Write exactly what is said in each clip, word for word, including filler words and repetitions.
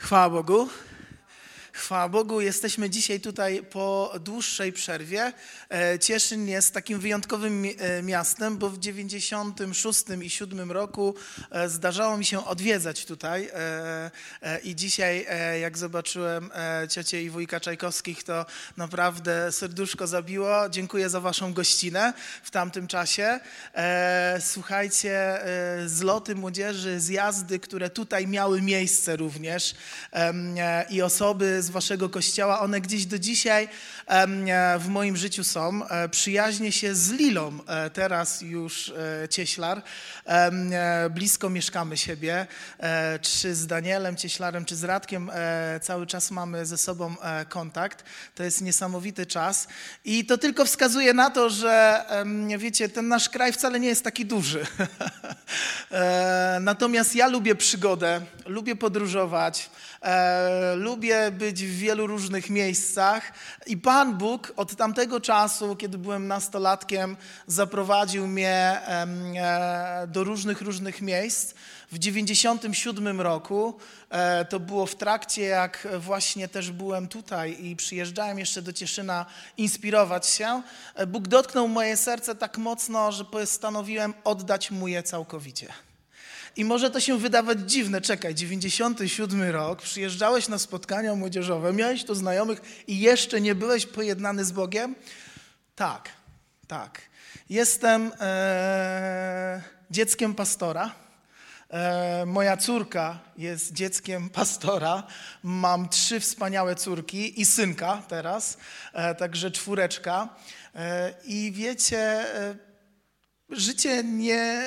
Chwała Bogu. Chwała Bogu, jesteśmy dzisiaj tutaj po dłuższej przerwie. Cieszyn jest takim wyjątkowym miastem, bo w dziewięćdziesiątym szóstym i siódmym roku zdarzało mi się odwiedzać tutaj i dzisiaj, jak zobaczyłem ciocię i wujka Czajkowskich, to naprawdę serduszko zabiło. Dziękuję za waszą gościnę w tamtym czasie. Słuchajcie, zloty młodzieży, zjazdy, które tutaj miały miejsce również i osoby z waszego kościoła, one gdzieś do dzisiaj w moim życiu są. Przyjaźnię się z Lilą, teraz już Cieślar. Blisko mieszkamy siebie, czy z Danielem Cieślarem, czy z Radkiem cały czas mamy ze sobą kontakt. To jest niesamowity czas i to tylko wskazuje na to, że wiecie, ten nasz kraj wcale nie jest taki duży. Natomiast ja lubię przygodę, lubię podróżować, lubię być w wielu różnych miejscach i Pan Bóg od tamtego czasu, kiedy byłem nastolatkiem, zaprowadził mnie do różnych, różnych miejsc. W dziewięćdziesiątym siódmym roku, to było w trakcie, jak właśnie też byłem tutaj i przyjeżdżałem jeszcze do Cieszyna inspirować się, Bóg dotknął moje serce tak mocno, że postanowiłem oddać Mu je całkowicie. I może to się wydawać dziwne, czekaj, dziewięćdziesiąty siódmy rok, przyjeżdżałeś na spotkania młodzieżowe, miałeś tu znajomych i jeszcze nie byłeś pojednany z Bogiem? Tak, tak. Jestem e, dzieckiem pastora. E, moja córka jest dzieckiem pastora. Mam trzy wspaniałe córki i synka teraz, e, także czwóreczka. E, I wiecie, e, życie nie...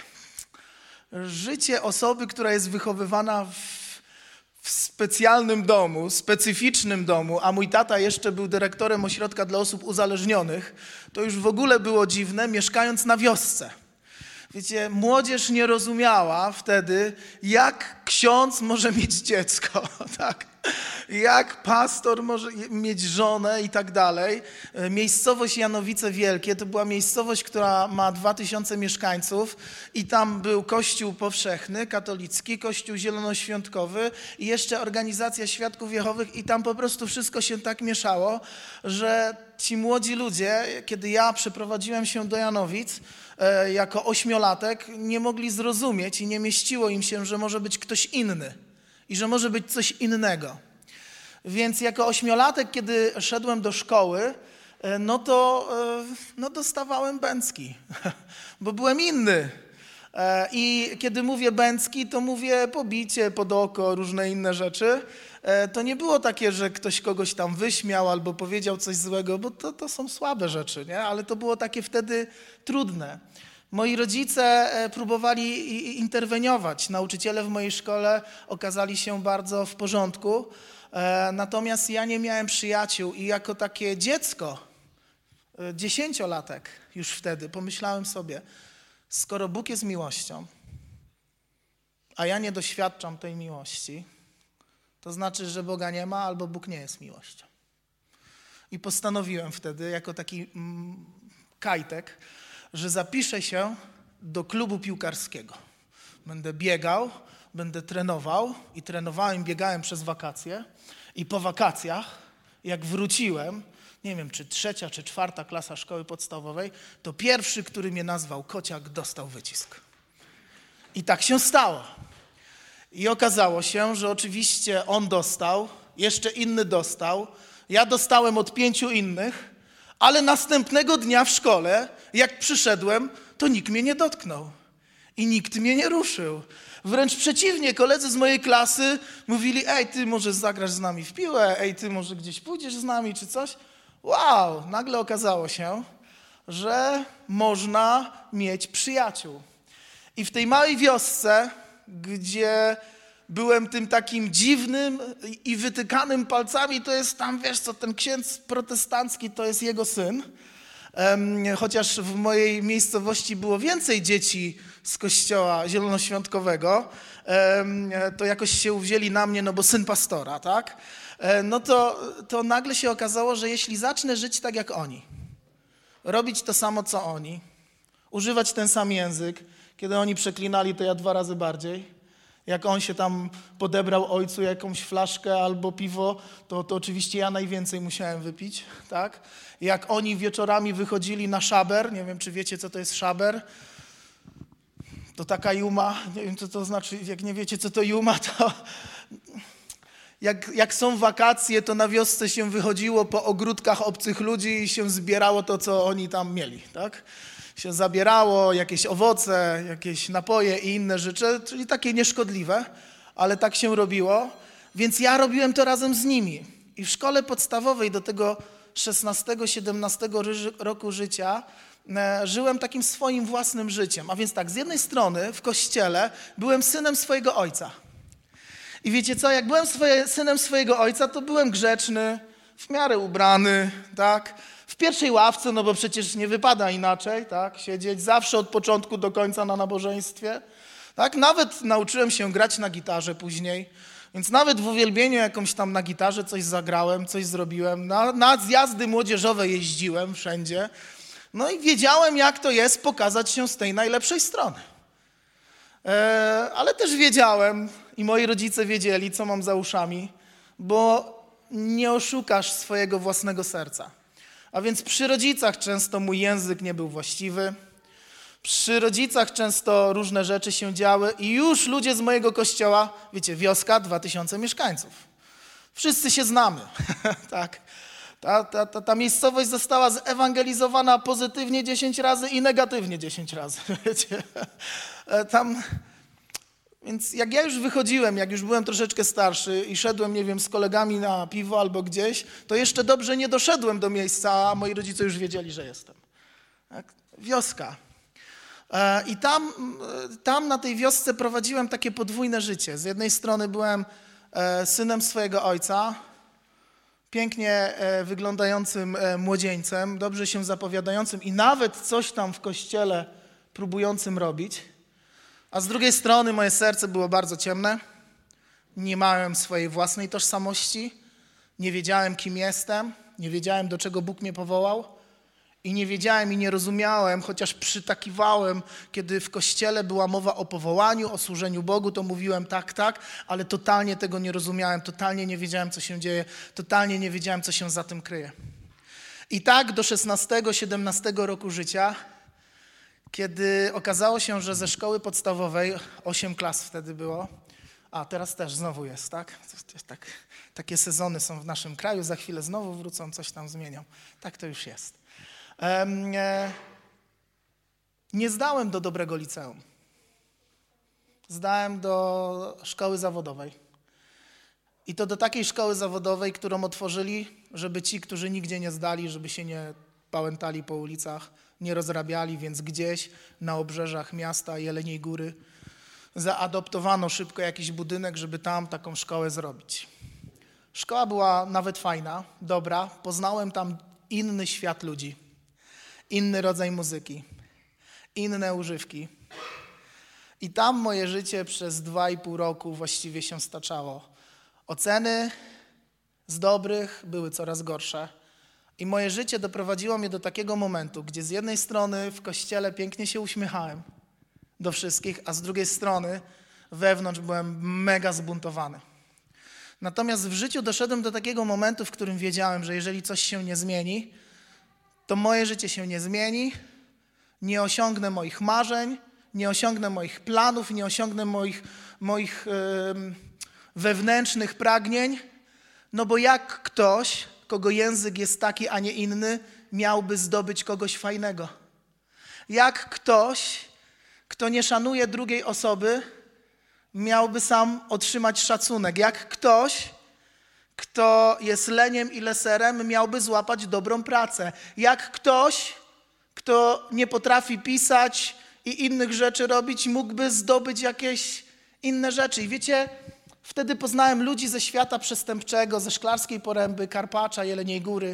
Życie osoby, która jest wychowywana w, w specjalnym domu, specyficznym domu, a mój tata jeszcze był dyrektorem ośrodka dla osób uzależnionych, to już w ogóle było dziwne, mieszkając na wiosce. Wiecie, młodzież nie rozumiała wtedy, jak ksiądz może mieć dziecko, tak? Jak pastor może mieć żonę i tak dalej. Miejscowość Janowice Wielkie to była miejscowość, która ma dwa tysiące mieszkańców i tam był kościół powszechny, katolicki, kościół zielonoświątkowy i jeszcze organizacja Świadków Jehowych i tam po prostu wszystko się tak mieszało, że ci młodzi ludzie, kiedy ja przeprowadziłem się do Janowic e, jako ośmiolatek, nie mogli zrozumieć i nie mieściło im się, że może być ktoś inny i że może być coś innego. Więc jako ośmiolatek, kiedy szedłem do szkoły, no to no dostawałem bęcki, bo byłem inny. I kiedy mówię bęcki, to mówię pobicie, pod oko, różne inne rzeczy. To nie było takie, że ktoś kogoś tam wyśmiał albo powiedział coś złego, bo to, to są słabe rzeczy, nie? Ale to było takie wtedy trudne. Moi rodzice próbowali interweniować. Nauczyciele w mojej szkole okazali się bardzo w porządku. Natomiast ja nie miałem przyjaciół i jako takie dziecko, dziesięciolatek już wtedy, pomyślałem sobie, skoro Bóg jest miłością, a ja nie doświadczam tej miłości, to znaczy, że Boga nie ma albo Bóg nie jest miłością. I postanowiłem wtedy, jako taki mm, kajtek, że zapiszę się do klubu piłkarskiego. Będę biegał, będę trenował i trenowałem, biegałem przez wakacje i po wakacjach, jak wróciłem, nie wiem, czy trzecia, czy czwarta klasa szkoły podstawowej, to pierwszy, który mnie nazwał Kociak, dostał wycisk. I tak się stało. I okazało się, że oczywiście on dostał, jeszcze inny dostał, ja dostałem od pięciu innych, ale następnego dnia w szkole, jak przyszedłem, to nikt mnie nie dotknął i nikt mnie nie ruszył. Wręcz przeciwnie, koledzy z mojej klasy mówili, ej, ty może zagrasz z nami w piłę, ej, ty może gdzieś pójdziesz z nami czy coś. Wow, nagle okazało się, że można mieć przyjaciół. I w tej małej wiosce, gdzie byłem tym takim dziwnym i wytykanym palcami, to jest tam, wiesz co, ten księdz protestancki, to jest jego syn. Chociaż w mojej miejscowości było więcej dzieci z kościoła zielonoświątkowego, to jakoś się uwzięli na mnie, no bo syn pastora, tak? No to, to nagle się okazało, że jeśli zacznę żyć tak jak oni, robić to samo co oni, używać ten sam język, kiedy oni przeklinali, to ja dwa razy bardziej, Jak on się tam podebrał ojcu jakąś flaszkę albo piwo, to, to oczywiście ja najwięcej musiałem wypić, tak? Jak oni wieczorami wychodzili na szaber, nie wiem, czy wiecie, co to jest szaber, to taka juma, nie wiem, co to znaczy, jak nie wiecie, co to juma, to jak, jak są wakacje, to na wiosce się wychodziło po ogródkach obcych ludzi i się zbierało to, co oni tam mieli, tak? Się zabierało jakieś owoce, jakieś napoje i inne rzeczy, czyli takie nieszkodliwe, ale tak się robiło, więc ja robiłem to razem z nimi. I w szkole podstawowej do tego szesnastego siedemnastego roku życia e, żyłem takim swoim własnym życiem. A więc tak, z jednej strony w kościele byłem synem swojego ojca. I wiecie co, jak byłem swoje, synem swojego ojca, to byłem grzeczny, w miarę ubrany, tak? W pierwszej ławce, no bo przecież nie wypada inaczej, tak? Siedzieć zawsze od początku do końca na nabożeństwie, tak? Nawet nauczyłem się grać na gitarze później, więc nawet w uwielbieniu jakąś tam na gitarze coś zagrałem, coś zrobiłem. Na, na zjazdy młodzieżowe jeździłem wszędzie. No i wiedziałem, jak to jest pokazać się z tej najlepszej strony. E, ale też wiedziałem i moi rodzice wiedzieli, co mam za uszami, bo nie oszukasz swojego własnego serca. A więc przy rodzicach często mój język nie był właściwy, przy rodzicach często różne rzeczy się działy i już ludzie z mojego kościoła, wiecie, wioska, dwa tysiące mieszkańców. Wszyscy się znamy, tak. Ta, ta, ta, ta miejscowość została zewangelizowana pozytywnie dziesięć razy i negatywnie dziesięć razy, wiecie. Tam... Więc jak ja już wychodziłem, jak już byłem troszeczkę starszy i szedłem, nie wiem, z kolegami na piwo albo gdzieś, to jeszcze dobrze nie doszedłem do miejsca, a moi rodzice już wiedzieli, że jestem. Tak? Wioska. I tam, tam na tej wiosce prowadziłem takie podwójne życie. Z jednej strony byłem synem swojego ojca, pięknie wyglądającym młodzieńcem, dobrze się zapowiadającym i nawet coś tam w kościele próbującym robić. A z drugiej strony moje serce było bardzo ciemne, nie miałem swojej własnej tożsamości, nie wiedziałem, kim jestem, nie wiedziałem, do czego Bóg mnie powołał i nie wiedziałem i nie rozumiałem, chociaż przytakiwałem, kiedy w kościele była mowa o powołaniu, o służeniu Bogu, to mówiłem tak, tak, ale totalnie tego nie rozumiałem, totalnie nie wiedziałem, co się dzieje, totalnie nie wiedziałem, co się za tym kryje. I tak do szesnastego siedemnastego roku życia, kiedy okazało się, że ze szkoły podstawowej, osiem klas wtedy było, a teraz też znowu jest, tak? tak? Takie sezony są w naszym kraju, za chwilę znowu wrócą, coś tam zmienią. Tak to już jest. Um, e, nie zdałem do dobrego liceum. Zdałem do szkoły zawodowej. I to do takiej szkoły zawodowej, którą otworzyli, żeby ci, którzy nigdzie nie zdali, żeby się nie pałętali po ulicach, nie rozrabiali, więc gdzieś na obrzeżach miasta Jeleniej Góry zaadoptowano szybko jakiś budynek, żeby tam taką szkołę zrobić. Szkoła była nawet fajna, dobra. Poznałem tam inny świat ludzi, inny rodzaj muzyki, inne używki. I tam moje życie przez dwa i pół roku właściwie się staczało. Oceny z dobrych były coraz gorsze. I moje życie doprowadziło mnie do takiego momentu, gdzie z jednej strony w kościele pięknie się uśmiechałem do wszystkich, a z drugiej strony wewnątrz byłem mega zbuntowany. Natomiast w życiu doszedłem do takiego momentu, w którym wiedziałem, że jeżeli coś się nie zmieni, to moje życie się nie zmieni, nie osiągnę moich marzeń, nie osiągnę moich planów, nie osiągnę moich, moich yy, wewnętrznych pragnień, no bo jak ktoś, kogo język jest taki, a nie inny, miałby zdobyć kogoś fajnego? Jak ktoś, kto nie szanuje drugiej osoby, miałby sam otrzymać szacunek? Jak ktoś, kto jest leniem i leserem, miałby złapać dobrą pracę? Jak ktoś, kto nie potrafi pisać i innych rzeczy robić, mógłby zdobyć jakieś inne rzeczy? I wiecie, wtedy poznałem ludzi ze świata przestępczego, ze Szklarskiej Poręby, Karpacza, Jeleniej Góry.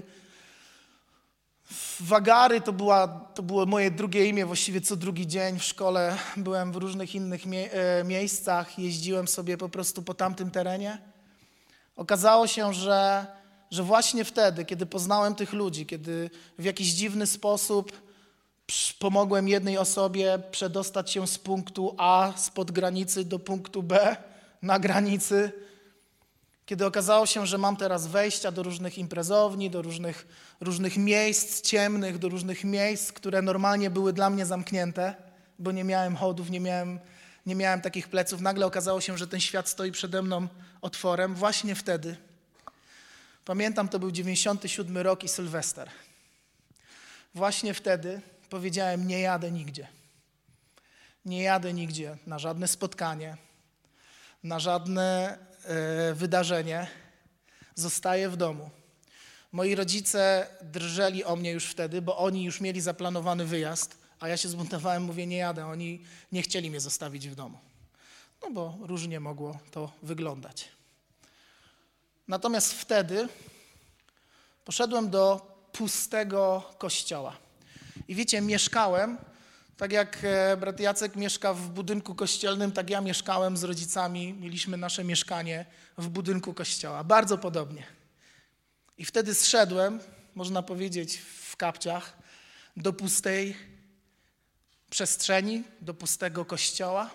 Wagary to, była, to było moje drugie imię, właściwie co drugi dzień w szkole. Byłem w różnych innych mie- e, miejscach, jeździłem sobie po prostu po tamtym terenie. Okazało się, że, że właśnie wtedy, kiedy poznałem tych ludzi, kiedy w jakiś dziwny sposób Pomogłem jednej osobie przedostać się z punktu A, spod granicy, do punktu B na granicy. Kiedy okazało się, że mam teraz wejścia do różnych imprezowni, do różnych, różnych miejsc ciemnych, do różnych miejsc, które normalnie były dla mnie zamknięte, bo nie miałem chodów, nie miałem, nie miałem takich pleców. Nagle okazało się, że ten świat stoi przede mną otworem. Właśnie wtedy, pamiętam, to był dziewięćdziesiąty siódmy rok i Sylwester. Właśnie wtedy powiedziałem, nie jadę nigdzie. Nie jadę nigdzie na żadne spotkanie, na żadne e, wydarzenie. Zostaję w domu. Moi rodzice drżeli o mnie już wtedy, bo oni już mieli zaplanowany wyjazd, a ja się zbuntowałem, mówię, nie jadę. Oni nie chcieli mnie zostawić w domu. No bo różnie mogło to wyglądać. Natomiast wtedy poszedłem do pustego kościoła. I wiecie, mieszkałem, tak jak brat Jacek mieszka w budynku kościelnym, tak ja mieszkałem z rodzicami, mieliśmy nasze mieszkanie w budynku kościoła. Bardzo podobnie. I wtedy zszedłem, można powiedzieć w kapciach, do pustej przestrzeni, do pustego kościoła.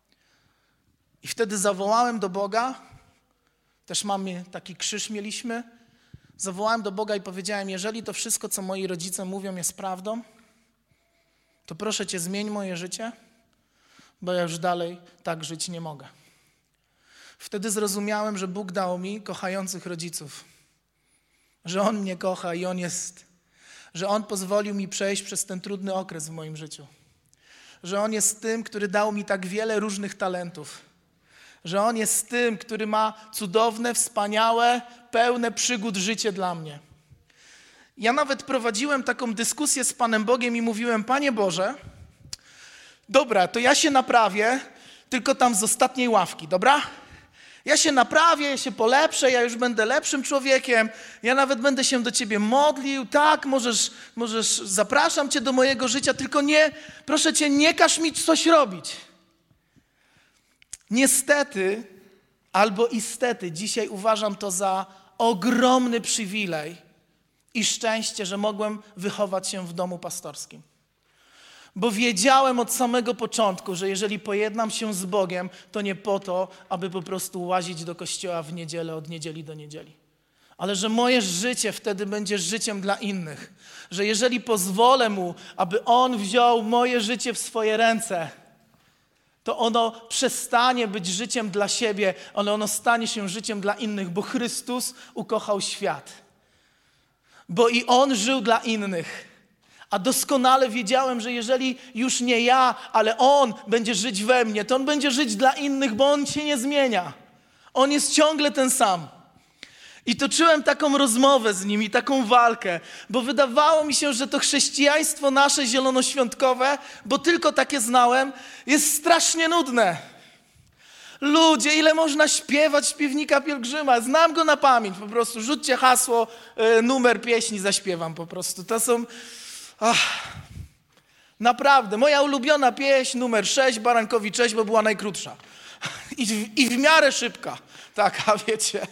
I wtedy zawołałem do Boga, też mamy taki krzyż mieliśmy, zawołałem do Boga i powiedziałem, jeżeli to wszystko, co moi rodzice mówią, jest prawdą, to proszę Cię, zmień moje życie, bo ja już dalej tak żyć nie mogę. Wtedy zrozumiałem, że Bóg dał mi kochających rodziców, że On mnie kocha i On jest, że On pozwolił mi przejść przez ten trudny okres w moim życiu, że On jest tym, który dał mi tak wiele różnych talentów, że On jest tym, który ma cudowne, wspaniałe, pełne przygód życie dla mnie. Ja nawet prowadziłem taką dyskusję z Panem Bogiem i mówiłem, Panie Boże, dobra, to ja się naprawię, tylko tam z ostatniej ławki, dobra? Ja się naprawię, ja się polepszę, ja już będę lepszym człowiekiem, ja nawet będę się do Ciebie modlił, tak, możesz, możesz, zapraszam Cię do mojego życia, tylko nie, proszę Cię, nie każ mi coś robić. Niestety, albo istety, dzisiaj uważam to za ogromny przywilej i szczęście, że mogłem wychować się w domu pastorskim. Bo wiedziałem od samego początku, że jeżeli pojednam się z Bogiem, to nie po to, aby po prostu łazić do kościoła w niedzielę, od niedzieli do niedzieli. Ale że moje życie wtedy będzie życiem dla innych. Że jeżeli pozwolę Mu, aby On wziął moje życie w swoje ręce, to ono przestanie być życiem dla siebie, ale ono stanie się życiem dla innych, bo Chrystus ukochał świat. Bo i On żył dla innych. A doskonale wiedziałem, że jeżeli już nie ja, ale On będzie żyć we mnie, to On będzie żyć dla innych, bo On się nie zmienia. On jest ciągle ten sam. I toczyłem taką rozmowę z Nim i taką walkę, bo wydawało mi się, że to chrześcijaństwo nasze zielonoświątkowe, bo tylko takie znałem, jest strasznie nudne. Ludzie, ile można śpiewać śpiewnika pielgrzyma? Znam go na pamięć, po prostu rzućcie hasło, y, numer pieśni, zaśpiewam po prostu. To są... Ach, naprawdę, moja ulubiona pieśń numer sześć, Barankowi cześć, bo była najkrótsza. I w, i w miarę szybka. Taka, wiecie.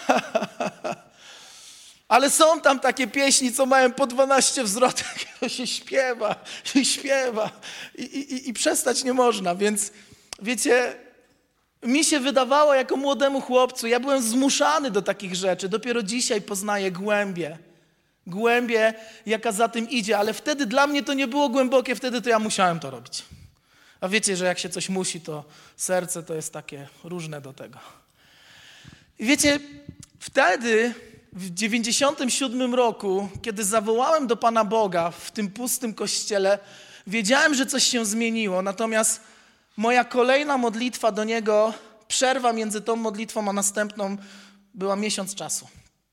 Ale są tam takie pieśni, co mają po dwanaście zwrotek. To się śpiewa, się śpiewa. I, i, i przestać nie można. Więc, wiecie, mi się wydawało jako młodemu chłopcu, ja byłem zmuszany do takich rzeczy. Dopiero dzisiaj poznaję głębię. Głębię, jaka za tym idzie. Ale wtedy dla mnie to nie było głębokie. Wtedy to ja musiałem to robić. A wiecie, że jak się coś musi, to serce to jest takie różne do tego. I wiecie, wtedy w dziewięćdziesiątym siódmym roku, kiedy zawołałem do Pana Boga w tym pustym kościele, wiedziałem, że coś się zmieniło. Natomiast moja kolejna modlitwa do Niego, przerwa między tą modlitwą a następną była miesiąc czasu.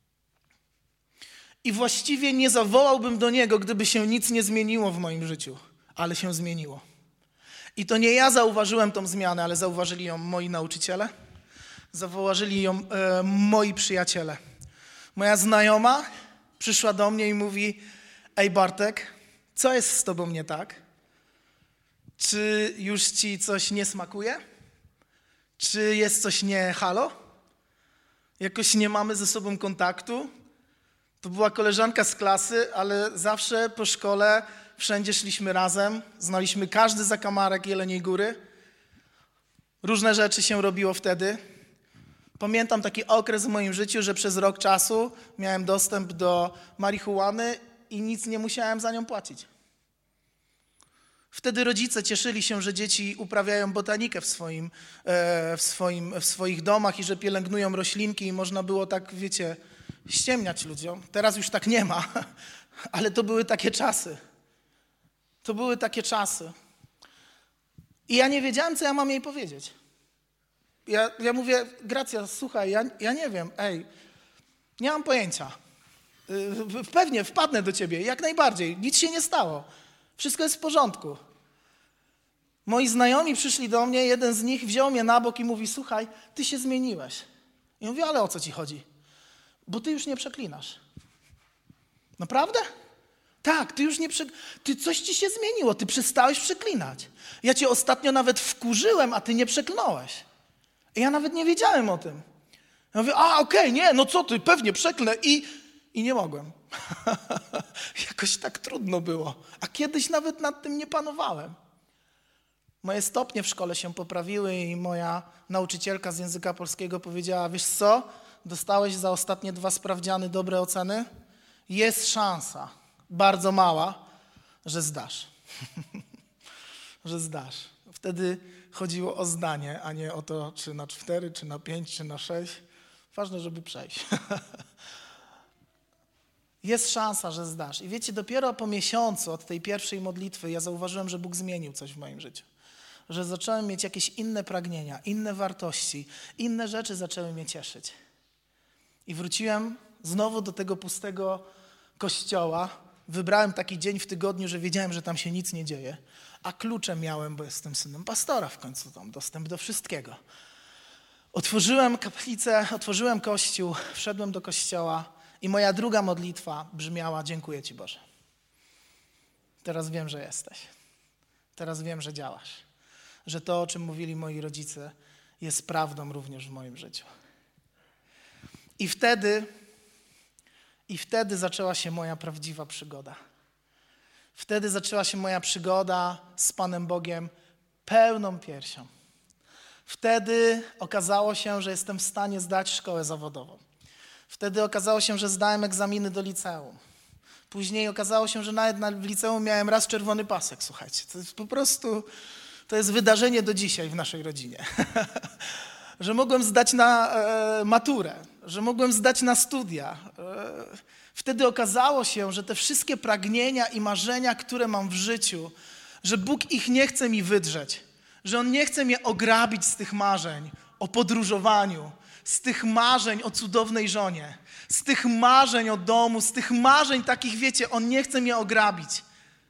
I właściwie nie zawołałbym do Niego, gdyby się nic nie zmieniło w moim życiu, ale się zmieniło. I to nie ja zauważyłem tą zmianę, ale zauważyli ją moi nauczyciele, zauważyli ją e, moi przyjaciele. Moja znajoma przyszła do mnie i mówi: ej Bartek, co jest z tobą nie tak? Czy już ci coś nie smakuje? Czy jest coś nie halo? Jakoś nie mamy ze sobą kontaktu? To była koleżanka z klasy, ale zawsze po szkole wszędzie szliśmy razem, znaliśmy każdy zakamarek Jeleniej Góry. Różne rzeczy się robiło wtedy. Pamiętam taki okres w moim życiu, że przez rok czasu miałem dostęp do marihuany i nic nie musiałem za nią płacić. Wtedy rodzice cieszyli się, że dzieci uprawiają botanikę w, swoim, w, swoim, w swoich domach i że pielęgnują roślinki i można było tak, wiecie, ściemniać ludziom. Teraz już tak nie ma, ale to były takie czasy. To były takie czasy. I ja nie wiedziałem, co ja mam jej powiedzieć. Ja, ja mówię, Gracja, słuchaj, ja, ja nie wiem, ej, nie mam pojęcia. Yy, pewnie wpadnę do ciebie, jak najbardziej, nic się nie stało. Wszystko jest w porządku. Moi znajomi przyszli do mnie, jeden z nich wziął mnie na bok i mówi, słuchaj, ty się zmieniłeś. I mówię, ale o co ci chodzi? Bo ty już nie przeklinasz. Naprawdę? Tak, ty już nie przeklinasz. Ty coś ci się zmieniło, ty przestałeś przeklinać. Ja cię ostatnio nawet wkurzyłem, a ty nie przeklnąłeś. I ja nawet nie wiedziałem o tym. Ja mówię, a okej, okay, nie, no co ty, pewnie przeklnę i, i nie mogłem. Jakoś tak trudno było. A kiedyś nawet nad tym nie panowałem. Moje stopnie w szkole się poprawiły i moja nauczycielka z języka polskiego powiedziała, wiesz co, dostałeś za ostatnie dwa sprawdziany dobre oceny? Jest szansa, bardzo mała, że zdasz. że zdasz. Wtedy chodziło o zdanie, a nie o to, czy na cztery, czy na pięć, czy na sześć. Ważne, żeby przejść. Jest szansa, że zdasz. I wiecie, dopiero po miesiącu od tej pierwszej modlitwy ja zauważyłem, że Bóg zmienił coś w moim życiu. Że zacząłem mieć jakieś inne pragnienia, inne wartości, inne rzeczy zaczęły mnie cieszyć. I wróciłem znowu do tego pustego kościoła. Wybrałem taki dzień w tygodniu, że wiedziałem, że tam się nic nie dzieje. A klucze miałem, bo jestem synem pastora w końcu, tam dostęp do wszystkiego. Otworzyłem kaplicę, otworzyłem kościół, wszedłem do kościoła i moja druga modlitwa brzmiała, dziękuję Ci Boże. Teraz wiem, że jesteś. Teraz wiem, że działasz. Że to, o czym mówili moi rodzice, jest prawdą również w moim życiu. I wtedy, i wtedy zaczęła się moja prawdziwa przygoda. Wtedy zaczęła się moja przygoda z Panem Bogiem pełną piersią. Wtedy okazało się, że jestem w stanie zdać szkołę zawodową. Wtedy okazało się, że zdałem egzaminy do liceum. Później okazało się, że nawet na, w liceum miałem raz czerwony pasek, słuchajcie. To jest po prostu, to jest wydarzenie do dzisiaj w naszej rodzinie. że mogłem zdać na e, maturę, że mogłem zdać na studia. E, wtedy okazało się, że te wszystkie pragnienia i marzenia, które mam w życiu, że Bóg ich nie chce mi wydrzeć, że On nie chce mnie ograbić z tych marzeń o podróżowaniu, z tych marzeń o cudownej żonie, z tych marzeń o domu, z tych marzeń takich, wiecie, On nie chce mnie ograbić,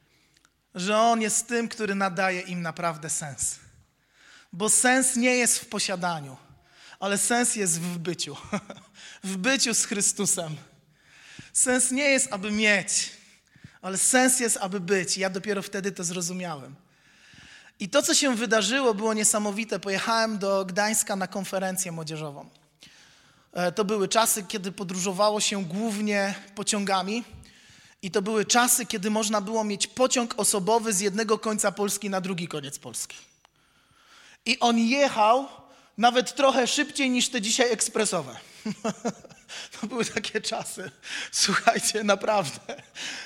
że On jest tym, który nadaje im naprawdę sens. Bo sens nie jest w posiadaniu, ale sens jest w byciu. w byciu z Chrystusem. Sens nie jest, aby mieć, ale sens jest, aby być. Ja dopiero wtedy to zrozumiałem. I to, co się wydarzyło, było niesamowite. Pojechałem do Gdańska na konferencję młodzieżową. To były czasy, kiedy podróżowało się głównie pociągami i to były czasy, kiedy można było mieć pociąg osobowy z jednego końca Polski na drugi koniec Polski. I on jechał nawet trochę szybciej niż te dzisiaj ekspresowe. To były takie czasy. Słuchajcie, naprawdę.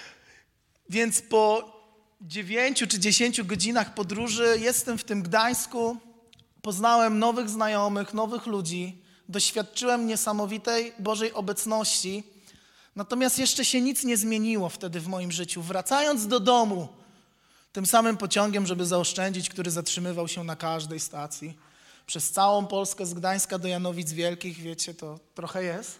Więc po dziewięciu czy dziesięciu godzinach podróży jestem w tym Gdańsku, poznałem nowych znajomych, nowych ludzi, doświadczyłem niesamowitej Bożej obecności, natomiast jeszcze się nic nie zmieniło wtedy w moim życiu. Wracając do domu, tym samym pociągiem, żeby zaoszczędzić, który zatrzymywał się na każdej stacji, przez całą Polskę z Gdańska do Janowic Wielkich, wiecie, to trochę jest.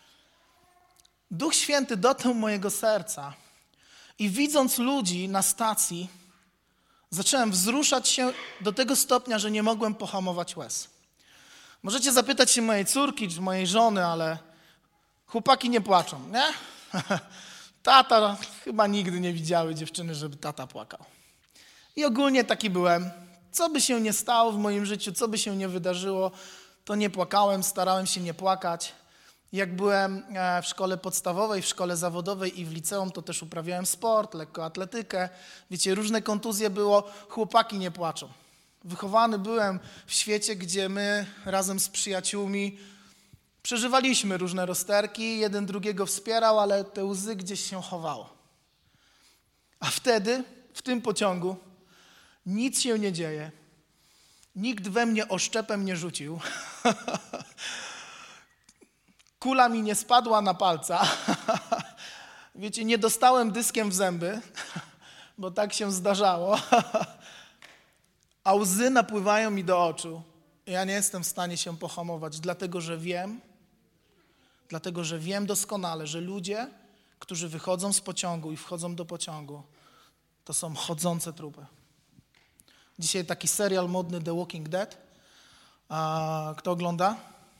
Duch Święty dotknął mojego serca i widząc ludzi na stacji, zacząłem wzruszać się do tego stopnia, że nie mogłem pohamować łez. Możecie zapytać się mojej córki czy mojej żony, ale chłopaki nie płaczą, nie? Tata, chyba nigdy nie widziały dziewczyny, żeby tata płakał. I ogólnie taki byłem. Co by się nie stało w moim życiu, co by się nie wydarzyło, to nie płakałem, starałem się nie płakać. Jak byłem w szkole podstawowej, w szkole zawodowej i w liceum, to też uprawiałem sport, lekkoatletykę. Wiecie, różne kontuzje było, chłopaki nie płaczą. Wychowany byłem w świecie, gdzie my razem z przyjaciółmi przeżywaliśmy różne rozterki, jeden drugiego wspierał, ale te łzy gdzieś się chowało. A wtedy, w tym pociągu, nic się nie dzieje. Nikt we mnie oszczepem nie rzucił. Kula mi nie spadła na palca. Wiecie, nie dostałem dyskiem w zęby, bo tak się zdarzało. A łzy napływają mi do oczu. Ja nie jestem w stanie się pohamować, dlatego że wiem, dlatego że wiem doskonale, że ludzie, którzy wychodzą z pociągu i wchodzą do pociągu, to są chodzące trupy. Dzisiaj taki serial modny The Walking Dead. A, kto ogląda?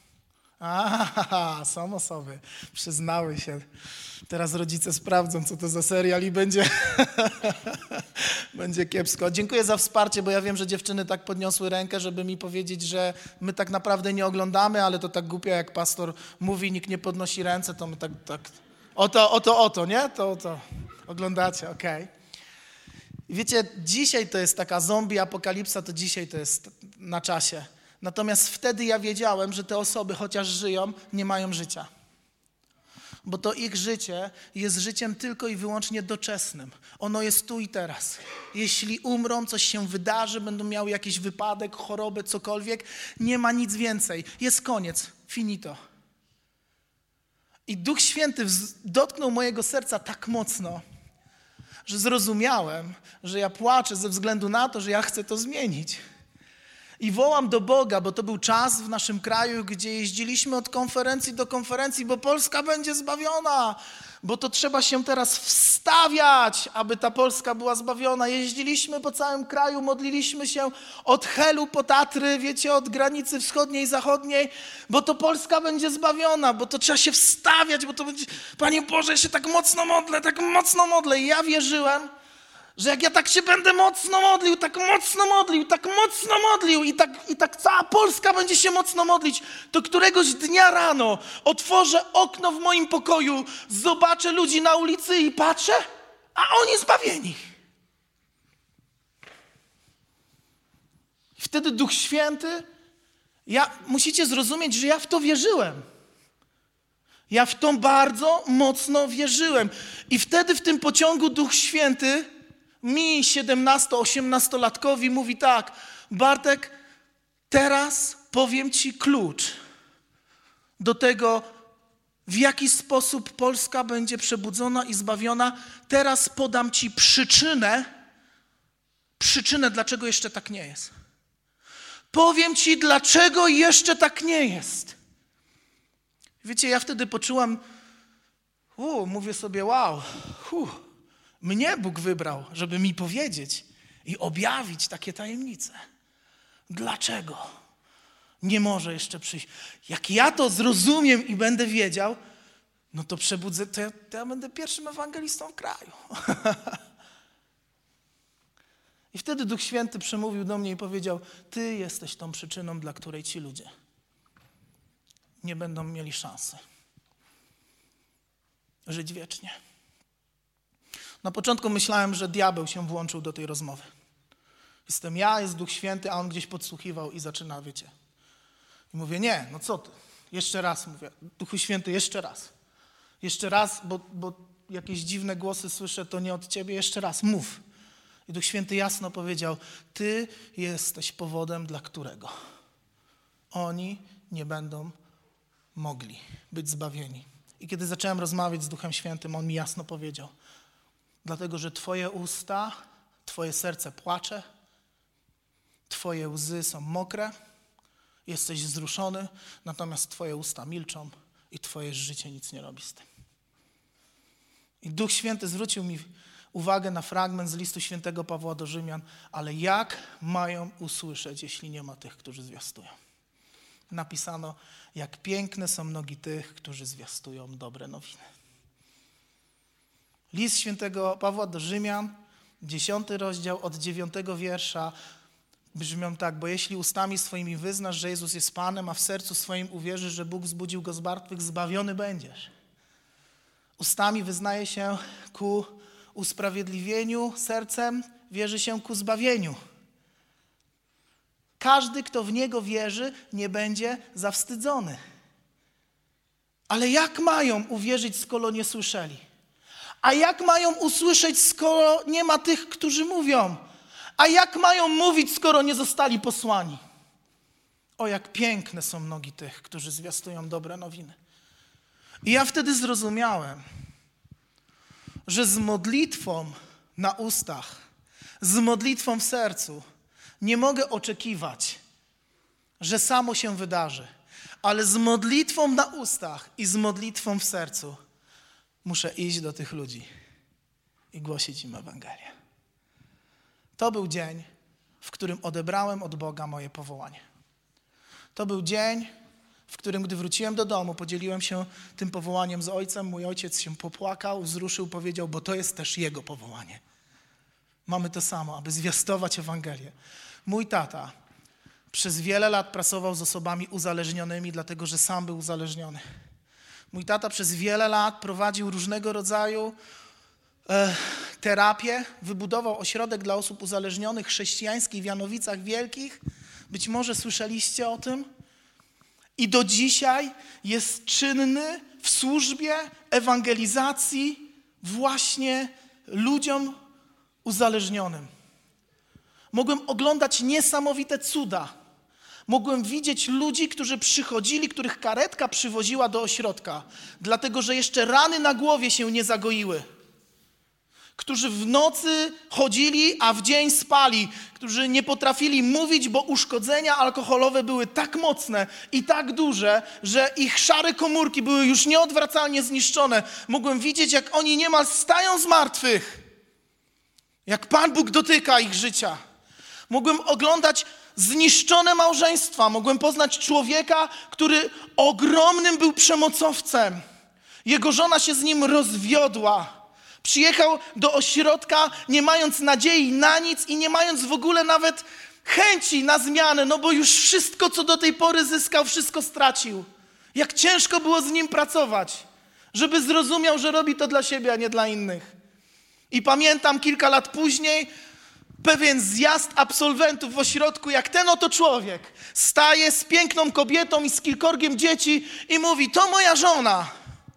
A, są osoby, przyznały się. Teraz rodzice sprawdzą, co to za serial i będzie, będzie kiepsko. Dziękuję za wsparcie, bo ja wiem, że dziewczyny tak podniosły rękę, żeby mi powiedzieć, że my tak naprawdę nie oglądamy, ale to tak głupio, jak pastor mówi, nikt nie podnosi ręce, to my tak, tak oto, oto, oto, nie? To, to oglądacie, okej. Okay. Wiecie, dzisiaj to jest taka zombie apokalipsa, to dzisiaj to jest na czasie. Natomiast wtedy ja wiedziałem, że te osoby, chociaż żyją, nie mają życia. Bo to ich życie jest życiem tylko i wyłącznie doczesnym. Ono jest tu i teraz. Jeśli umrą, coś się wydarzy, będą miały jakiś wypadek, chorobę, cokolwiek, nie ma nic więcej. Jest koniec. Finito. I Duch Święty dotknął mojego serca tak mocno, że zrozumiałem, że ja płaczę ze względu na to, że ja chcę to zmienić. I wołam do Boga, bo to był czas w naszym kraju, gdzie jeździliśmy od konferencji do konferencji, bo Polska będzie zbawiona, bo to trzeba się teraz wstawiać, aby ta Polska była zbawiona. Jeździliśmy po całym kraju, modliliśmy się od Helu po Tatry, wiecie, od granicy wschodniej, zachodniej, bo to Polska będzie zbawiona, bo to trzeba się wstawiać, bo to będzie... Panie Boże, ja się tak mocno modlę, tak mocno modlę. I ja wierzyłem, że jak ja tak się będę mocno modlił, tak mocno modlił, tak mocno modlił i tak, i tak cała Polska będzie się mocno modlić, to któregoś dnia rano otworzę okno w moim pokoju, zobaczę ludzi na ulicy i patrzę, a oni zbawieni. I wtedy Duch Święty, ja, musicie zrozumieć, że ja w to wierzyłem. Ja w to bardzo mocno wierzyłem. I wtedy w tym pociągu Duch Święty mi, siedemnasto-osiemnastolatkowi, mówi tak: Bartek, teraz powiem ci klucz do tego, w jaki sposób Polska będzie przebudzona i zbawiona. Teraz podam ci przyczynę, przyczynę, dlaczego jeszcze tak nie jest. Powiem ci, dlaczego jeszcze tak nie jest. Wiecie, ja wtedy poczułam, u, mówię sobie, wow, hu, mnie Bóg wybrał, żeby mi powiedzieć i objawić takie tajemnice. Dlaczego nie może jeszcze przyjść? Jak ja to zrozumiem i będę wiedział, no to przebudzę, to ja, to ja będę pierwszym ewangelistą w kraju. I wtedy Duch Święty przemówił do mnie i powiedział: ty jesteś tą przyczyną, dla której ci ludzie nie będą mieli szansy żyć wiecznie. Na początku myślałem, że diabeł się włączył do tej rozmowy. Jestem ja, jest Duch Święty, a on gdzieś podsłuchiwał i zaczyna, wiecie. I mówię, nie, no co ty? Jeszcze raz mówię, Duchu Święty, jeszcze raz. Jeszcze raz, bo, bo jakieś dziwne głosy słyszę, to nie od ciebie, jeszcze raz, mów. I Duch Święty jasno powiedział: ty jesteś powodem, dla którego oni nie będą mogli być zbawieni. I kiedy zacząłem rozmawiać z Duchem Świętym, on mi jasno powiedział: dlatego, że twoje usta, twoje serce płacze, twoje łzy są mokre, jesteś wzruszony, natomiast twoje usta milczą i twoje życie nic nie robi z tym. I Duch Święty zwrócił mi uwagę na fragment z listu świętego Pawła do Rzymian: ale jak mają usłyszeć, jeśli nie ma tych, którzy zwiastują? Napisano: jak piękne są nogi tych, którzy zwiastują dobre nowiny. List świętego Pawła do Rzymian, dziesiąty rozdział, od dziewiątego wiersza. brzmią tak: bo jeśli ustami swoimi wyznasz, że Jezus jest Panem, a w sercu swoim uwierzysz, że Bóg wzbudził Go z martwych, zbawiony będziesz. Ustami wyznaje się ku usprawiedliwieniu, sercem wierzy się ku zbawieniu. Każdy, kto w Niego wierzy, nie będzie zawstydzony. Ale jak mają uwierzyć, skoro nie słyszeli? A jak mają usłyszeć, skoro nie ma tych, którzy mówią? A jak mają mówić, skoro nie zostali posłani? O, jak piękne są nogi tych, którzy zwiastują dobre nowiny. I ja wtedy zrozumiałem, że z modlitwą na ustach, z modlitwą w sercu nie mogę oczekiwać, że samo się wydarzy. Ale z modlitwą na ustach i z modlitwą w sercu muszę iść do tych ludzi i głosić im Ewangelię. To był dzień, w którym odebrałem od Boga moje powołanie. To był dzień, w którym, gdy wróciłem do domu, podzieliłem się tym powołaniem z ojcem. Mój ojciec się popłakał, wzruszył, powiedział, bo to jest też jego powołanie. Mamy to samo, aby zwiastować Ewangelię. Mój tata przez wiele lat pracował z osobami uzależnionymi, dlatego że sam był uzależniony. Mój tata przez wiele lat prowadził różnego rodzaju e, terapię. Wybudował ośrodek dla osób uzależnionych chrześcijański w Janowicach Wielkich. Być może słyszeliście o tym. I do dzisiaj jest czynny w służbie ewangelizacji właśnie ludziom uzależnionym. Mogłem oglądać niesamowite cuda. Mogłem widzieć ludzi, którzy przychodzili, których karetka przywoziła do ośrodka, dlatego że jeszcze rany na głowie się nie zagoiły. Którzy w nocy chodzili, a w dzień spali. Którzy nie potrafili mówić, bo uszkodzenia alkoholowe były tak mocne i tak duże, że ich szare komórki były już nieodwracalnie zniszczone. Mogłem widzieć, jak oni niemal stają z martwych. Jak Pan Bóg dotyka ich życia. Mogłem oglądać zniszczone małżeństwa. Mogłem poznać człowieka, który ogromnym był przemocowcem. Jego żona się z nim rozwiodła. Przyjechał do ośrodka, nie mając nadziei na nic i nie mając w ogóle nawet chęci na zmianę, no bo już wszystko, co do tej pory zyskał, wszystko stracił. Jak ciężko było z nim pracować, żeby zrozumiał, że robi to dla siebie, a nie dla innych. I pamiętam kilka lat później pewien zjazd absolwentów w ośrodku, jak ten oto człowiek staje z piękną kobietą i z kilkorgiem dzieci i mówi: to moja żona,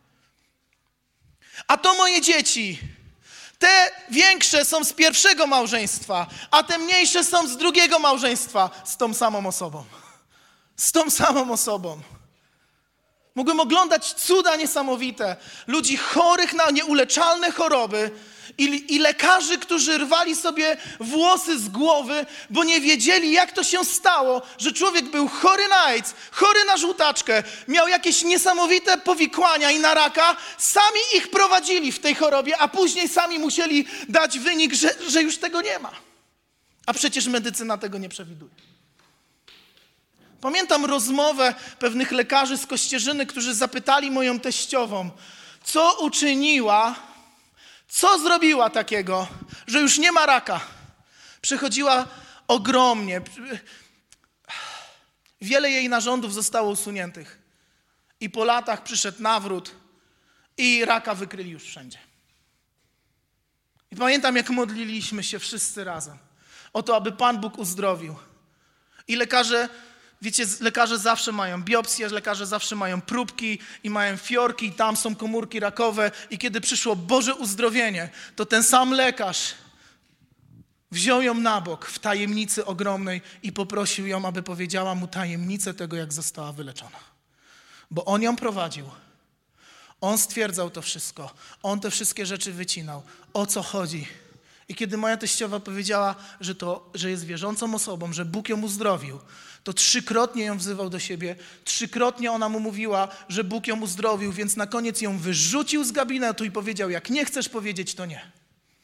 a to moje dzieci. Te większe są z pierwszego małżeństwa, a te mniejsze są z drugiego małżeństwa z tą samą osobą. Z tą samą osobą. Mogłem oglądać cuda niesamowite. Ludzi chorych na nieuleczalne choroby i, i lekarzy, którzy rwali sobie włosy z głowy, bo nie wiedzieli, jak to się stało, że człowiek był chory na AIDS, chory na żółtaczkę, miał jakieś niesamowite powikłania i na raka. Sami ich prowadzili w tej chorobie, a później sami musieli dać wynik, że, że już tego nie ma. A przecież medycyna tego nie przewiduje. Pamiętam rozmowę pewnych lekarzy z Kościerzyny, którzy zapytali moją teściową, co uczyniła, co zrobiła takiego, że już nie ma raka. Przechodziła ogromnie. Wiele jej narządów zostało usuniętych. I po latach przyszedł nawrót i raka wykryli już wszędzie. I pamiętam, jak modliliśmy się wszyscy razem o to, aby Pan Bóg uzdrowił. I lekarze... Wiecie, lekarze zawsze mają biopsje, lekarze zawsze mają próbki i mają fiorki i tam są komórki rakowe i kiedy przyszło Boże uzdrowienie, to ten sam lekarz wziął ją na bok w tajemnicy ogromnej i poprosił ją, aby powiedziała mu tajemnicę tego, jak została wyleczona. Bo on ją prowadził. On stwierdzał to wszystko. On te wszystkie rzeczy wycinał. O co chodzi? I kiedy moja teściowa powiedziała, że, to, że jest wierzącą osobą, że Bóg ją uzdrowił, to trzykrotnie ją wzywał do siebie, trzykrotnie ona mu mówiła, że Bóg ją uzdrowił, więc na koniec ją wyrzucił z gabinetu i powiedział: jak nie chcesz powiedzieć, to nie.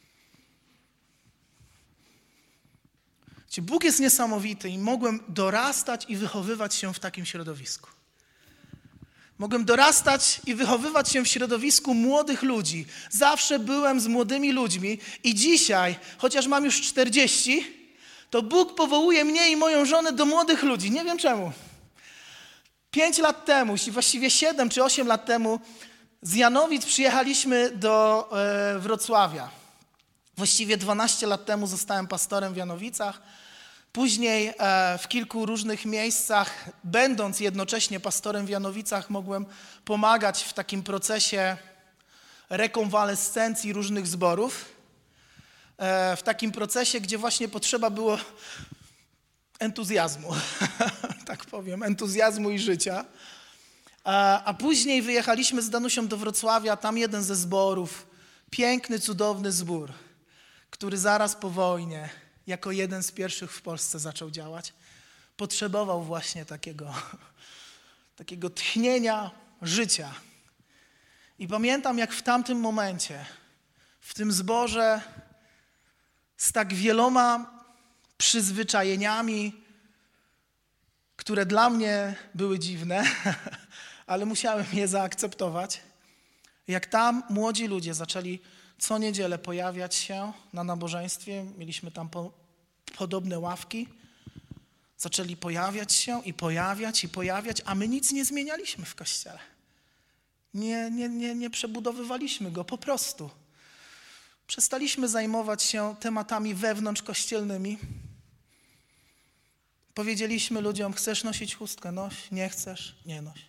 Bóg jest niesamowity i mogłem dorastać i wychowywać się w takim środowisku. Mogłem dorastać i wychowywać się w środowisku młodych ludzi. Zawsze byłem z młodymi ludźmi i dzisiaj, chociaż mam już czterdzieści, to Bóg powołuje mnie i moją żonę do młodych ludzi. Nie wiem czemu. Pięć lat temu, właściwie siedem czy osiem lat temu z Janowic przyjechaliśmy do e, Wrocławia. Właściwie dwanaście lat temu zostałem pastorem w Janowicach. Później e, w kilku różnych miejscach, będąc jednocześnie pastorem w Janowicach, mogłem pomagać w takim procesie rekonwalescencji różnych zborów. E, w takim procesie, gdzie właśnie potrzeba było entuzjazmu, tak powiem, entuzjazmu i życia. A, a później wyjechaliśmy z Danusią do Wrocławia, tam jeden ze zborów, piękny, cudowny zbór, który zaraz po wojnie, jako jeden z pierwszych w Polsce zaczął działać, potrzebował właśnie takiego, takiego tchnienia życia. I pamiętam, jak w tamtym momencie, w tym zborze z tak wieloma przyzwyczajeniami, które dla mnie były dziwne, ale musiałem je zaakceptować, jak tam młodzi ludzie zaczęli co niedzielę pojawiać się na nabożeństwie, mieliśmy tam po, podobne ławki, zaczęli pojawiać się i pojawiać i pojawiać, a my nic nie zmienialiśmy w Kościele. Nie, nie, nie, nie przebudowywaliśmy go, po prostu. Przestaliśmy zajmować się tematami wewnątrzkościelnymi. Powiedzieliśmy ludziom, chcesz nosić chustkę? Noś, nie chcesz? Nie noś.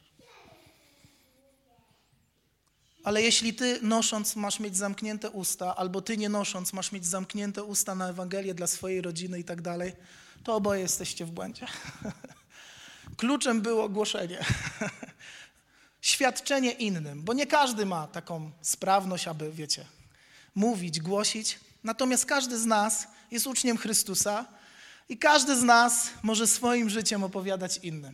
Ale jeśli ty nosząc masz mieć zamknięte usta, albo ty nie nosząc masz mieć zamknięte usta na Ewangelię dla swojej rodziny i tak dalej, to oboje jesteście w błędzie. Kluczem było głoszenie. Świadczenie innym, bo nie każdy ma taką sprawność, aby, wiecie, mówić, głosić. Natomiast każdy z nas jest uczniem Chrystusa i każdy z nas może swoim życiem opowiadać innym.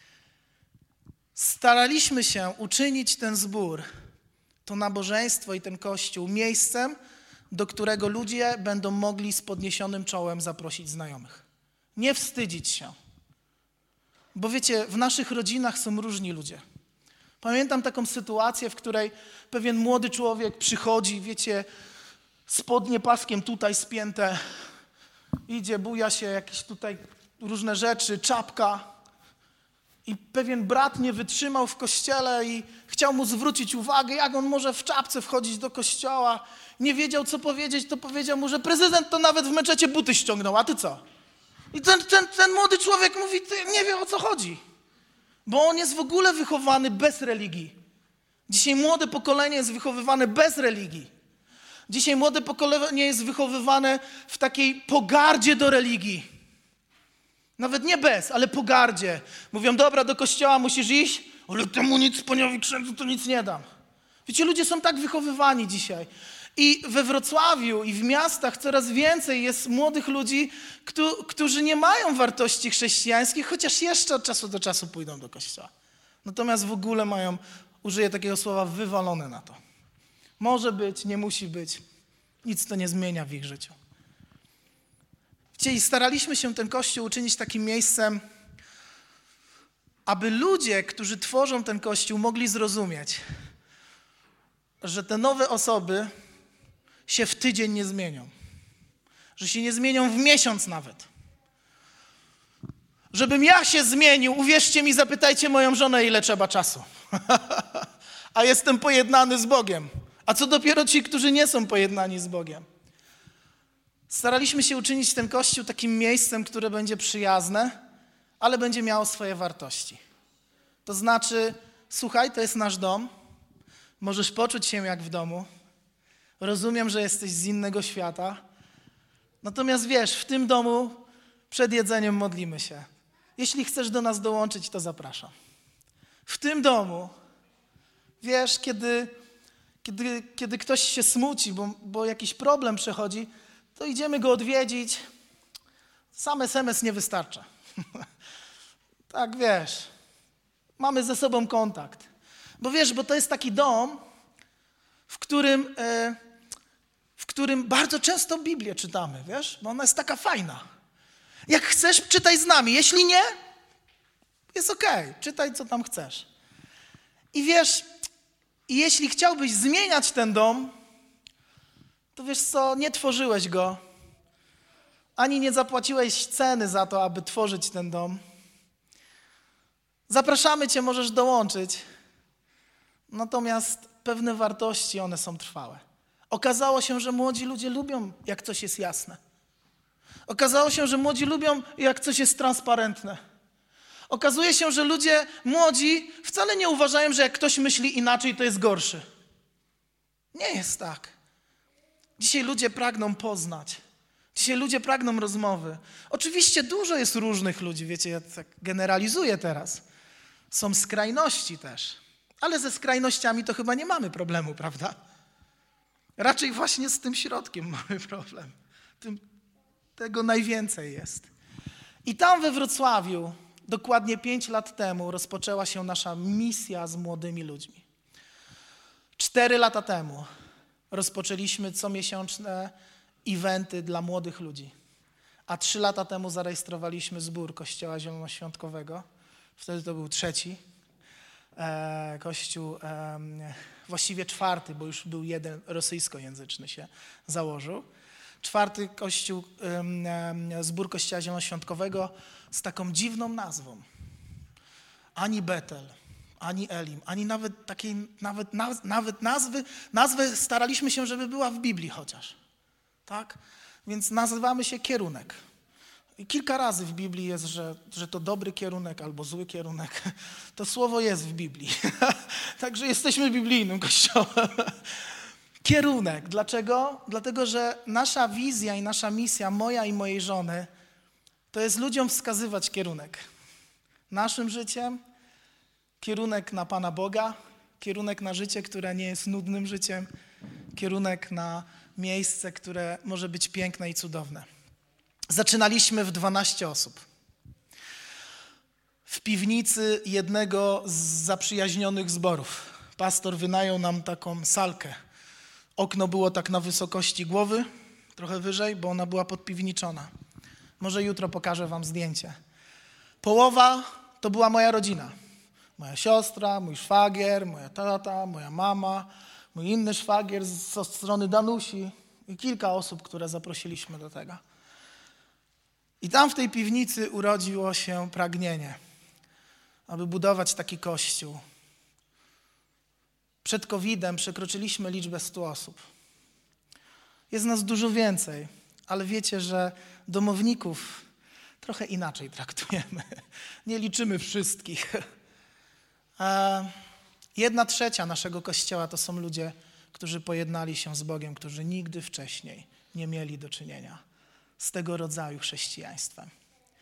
Staraliśmy się uczynić ten zbór, to nabożeństwo i ten Kościół miejscem, do którego ludzie będą mogli z podniesionym czołem zaprosić znajomych. Nie wstydzić się. Bo wiecie, w naszych rodzinach są różni ludzie. Pamiętam taką sytuację, w której pewien młody człowiek przychodzi, wiecie, spodnie paskiem tutaj spięte, idzie, buja się, jakieś tutaj różne rzeczy, czapka. I pewien brat nie wytrzymał w kościele i chciał mu zwrócić uwagę, jak on może w czapce wchodzić do kościoła. Nie wiedział, co powiedzieć, to powiedział mu, że prezydent to nawet w meczecie buty ściągnął, a ty co? I ten, ten, ten młody człowiek mówi, ty nie wie, o co chodzi. Bo on jest w ogóle wychowany bez religii. Dzisiaj młode pokolenie jest wychowywane bez religii. Dzisiaj młode pokolenie jest wychowywane w takiej pogardzie do religii. Nawet nie bez, ale pogardzie. Mówią, dobra, do kościoła musisz iść, ale temu nic, paniowi księdzu, to nic nie dam. Wiecie, ludzie są tak wychowywani dzisiaj. I we Wrocławiu i w miastach coraz więcej jest młodych ludzi, którzy nie mają wartości chrześcijańskich, chociaż jeszcze od czasu do czasu pójdą do kościoła. Natomiast w ogóle mają, użyję takiego słowa, wywalone na to. Może być, nie musi być. Nic to nie zmienia w ich życiu. Wiecie, i staraliśmy się ten Kościół uczynić takim miejscem, aby ludzie, którzy tworzą ten Kościół, mogli zrozumieć, że te nowe osoby się w tydzień nie zmienią. Że się nie zmienią w miesiąc nawet. Żebym ja się zmienił, uwierzcie mi, zapytajcie moją żonę, ile trzeba czasu. A jestem pojednany z Bogiem. A co dopiero ci, którzy nie są pojednani z Bogiem. Staraliśmy się uczynić ten Kościół takim miejscem, które będzie przyjazne, ale będzie miało swoje wartości. To znaczy, słuchaj, to jest nasz dom, możesz poczuć się jak w domu, rozumiem, że jesteś z innego świata, natomiast wiesz, w tym domu przed jedzeniem modlimy się. Jeśli chcesz do nas dołączyć, to zapraszam. W tym domu, wiesz, kiedy, kiedy, kiedy ktoś się smuci, bo, bo jakiś problem przechodzi, to idziemy go odwiedzić. Sam es em es nie wystarcza. Tak, wiesz, mamy ze sobą kontakt. Bo wiesz, bo to jest taki dom, w którym, e, w którym bardzo często Biblię czytamy, wiesz, bo ona jest taka fajna. Jak chcesz, czytaj z nami. Jeśli nie, jest okej, czytaj, co tam chcesz. I wiesz, i jeśli chciałbyś zmieniać ten dom, to wiesz co, nie tworzyłeś go, ani nie zapłaciłeś ceny za to, aby tworzyć ten dom. Zapraszamy cię, możesz dołączyć. Natomiast pewne wartości, one są trwałe. Okazało się, że młodzi ludzie lubią, jak coś jest jasne. Okazało się, że młodzi lubią, jak coś jest transparentne. Okazuje się, że ludzie młodzi wcale nie uważają, że jak ktoś myśli inaczej, to jest gorszy. Nie jest tak. Dzisiaj ludzie pragną poznać. Dzisiaj ludzie pragną rozmowy. Oczywiście dużo jest różnych ludzi, wiecie, ja tak generalizuję teraz. Są skrajności też. Ale ze skrajnościami to chyba nie mamy problemu, prawda? Raczej właśnie z tym środkiem mamy problem. Tym, tego najwięcej jest. I tam we Wrocławiu dokładnie pięć lat temu rozpoczęła się nasza misja z młodymi ludźmi. Cztery lata temu rozpoczęliśmy comiesięczne eventy dla młodych ludzi. A trzy lata temu zarejestrowaliśmy zbór Kościoła Zielonoświątkowego. Wtedy to był trzeci e, kościół, e, właściwie czwarty, bo już był jeden rosyjskojęzyczny się założył. Czwarty kościół, e, e, zbór Kościoła Zielonoświątkowego z taką dziwną nazwą. Ani Betel, ani Elim, ani nawet takiej, nawet, naz, nawet nazwy, nazwę staraliśmy się, żeby była w Biblii chociaż. Tak? Więc nazywamy się Kierunek. I kilka razy w Biblii jest, że, że to dobry kierunek albo zły kierunek. To słowo jest w Biblii. Także jesteśmy biblijnym kościołem. Kierunek. Dlaczego? Dlatego, że nasza wizja i nasza misja, moja i mojej żony, to jest ludziom wskazywać kierunek. Naszym życiem kierunek na Pana Boga, kierunek na życie, które nie jest nudnym życiem, kierunek na miejsce, które może być piękne i cudowne. Zaczynaliśmy w dwanaście osób. W piwnicy jednego z zaprzyjaźnionych zborów. Pastor wynajął nam taką salkę. Okno było tak na wysokości głowy, trochę wyżej, bo ona była podpiwniczona. Może jutro pokażę wam zdjęcie. Połowa to była moja rodzina. Moja siostra, mój szwagier, moja tata, moja mama, mój inny szwagier z, z strony Danusi i kilka osób, które zaprosiliśmy do tego. I tam w tej piwnicy urodziło się pragnienie, aby budować taki kościół. Przed kowidem przekroczyliśmy liczbę stu osób. Jest nas dużo więcej, ale wiecie, że domowników trochę inaczej traktujemy. Nie liczymy wszystkich. Jedna trzecia naszego kościoła to są ludzie, którzy pojednali się z Bogiem, którzy nigdy wcześniej nie mieli do czynienia z tego rodzaju chrześcijaństwem.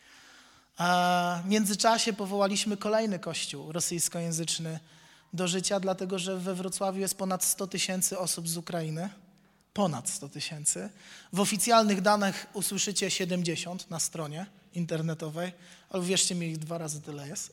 A w międzyczasie powołaliśmy kolejny kościół rosyjskojęzyczny do życia, dlatego że we Wrocławiu jest ponad sto tysięcy osób z Ukrainy. Ponad sto tysięcy. W oficjalnych danych usłyszycie siedemdziesiąt na stronie internetowej, ale wierzcie mi, ich dwa razy tyle jest.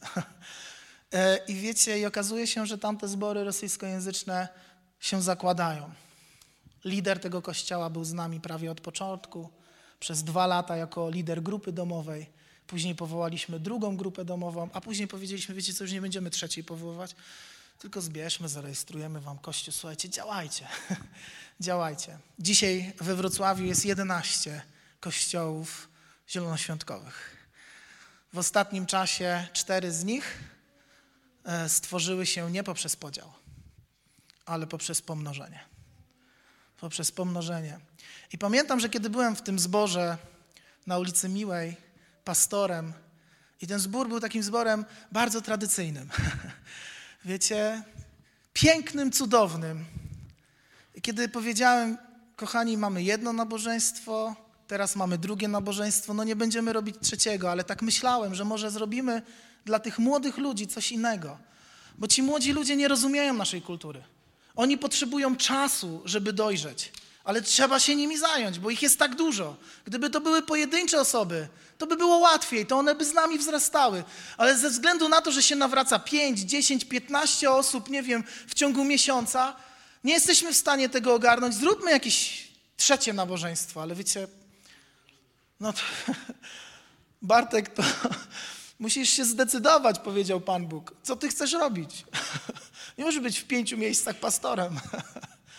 I wiecie, i okazuje się, że tamte zbory rosyjskojęzyczne się zakładają. Lider tego kościoła był z nami prawie od początku, przez dwa lata jako lider grupy domowej. Później powołaliśmy drugą grupę domową, a później powiedzieliśmy, wiecie co, już nie będziemy trzeciej powoływać, tylko zbierzmy, zarejestrujemy wam kościół. Słuchajcie, działajcie, działajcie. Dzisiaj we Wrocławiu jest jedenaście kościołów zielonoświątkowych. W ostatnim czasie cztery z nich stworzyły się nie poprzez podział, ale poprzez pomnożenie. Poprzez pomnożenie. I pamiętam, że kiedy byłem w tym zborze na ulicy Miłej pastorem i ten zbór był takim zborem bardzo tradycyjnym. Wiecie, pięknym, cudownym. I kiedy powiedziałem, kochani, mamy jedno nabożeństwo, teraz mamy drugie nabożeństwo, no nie będziemy robić trzeciego, ale tak myślałem, że może zrobimy dla tych młodych ludzi coś innego. Bo ci młodzi ludzie nie rozumieją naszej kultury. Oni potrzebują czasu, żeby dojrzeć. Ale trzeba się nimi zająć, bo ich jest tak dużo. Gdyby to były pojedyncze osoby, to by było łatwiej, to one by z nami wzrastały. Ale ze względu na to, że się nawraca pięć, dziesięć, piętnaście osób, nie wiem, w ciągu miesiąca, nie jesteśmy w stanie tego ogarnąć. Zróbmy jakieś trzecie nabożeństwo, ale wiecie, no to Bartek, to musisz się zdecydować, powiedział Pan Bóg. Co ty chcesz robić? Nie możesz być w pięciu miejscach pastorem.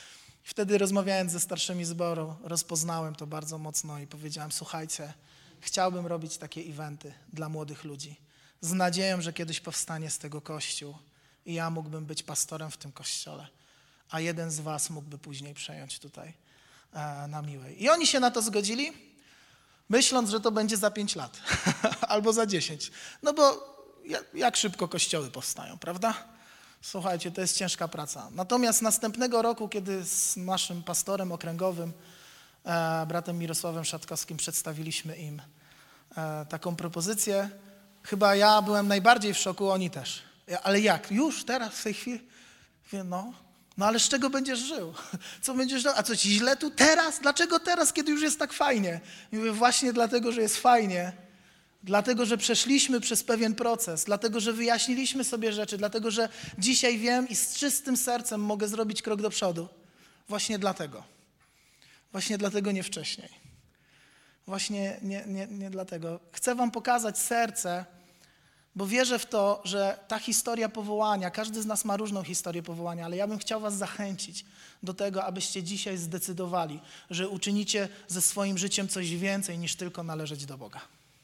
Wtedy rozmawiając ze starszymi zboru, rozpoznałem to bardzo mocno i powiedziałem, słuchajcie, chciałbym robić takie eventy dla młodych ludzi z nadzieją, że kiedyś powstanie z tego kościół i ja mógłbym być pastorem w tym kościele, a jeden z was mógłby później przejąć tutaj e, na Miłej. I oni się na to zgodzili, myśląc, że to będzie za pięć lat albo za dziesięć. No bo jak, jak szybko kościoły powstają, prawda? Słuchajcie, to jest ciężka praca. Natomiast następnego roku, kiedy z naszym pastorem okręgowym, e, bratem Mirosławem Szatkowskim, przedstawiliśmy im e, taką propozycję, chyba ja byłem najbardziej w szoku, oni też. Ja, ale jak? Już? Teraz? W tej chwili? Mówię, no, no ale z czego będziesz żył? Co będziesz żył? A co ci źle tu? Teraz? Dlaczego teraz, kiedy już jest tak fajnie? I mówię, właśnie dlatego, że jest fajnie. Dlatego, że przeszliśmy przez pewien proces, dlatego, że wyjaśniliśmy sobie rzeczy, dlatego, że dzisiaj wiem i z czystym sercem mogę zrobić krok do przodu. Właśnie dlatego. Właśnie dlatego nie wcześniej. Właśnie nie, nie, nie dlatego. Chcę wam pokazać serce, bo wierzę w to, że ta historia powołania, każdy z nas ma różną historię powołania, ale ja bym chciał was zachęcić do tego, abyście dzisiaj zdecydowali, że uczynicie ze swoim życiem coś więcej niż tylko należeć do Boga.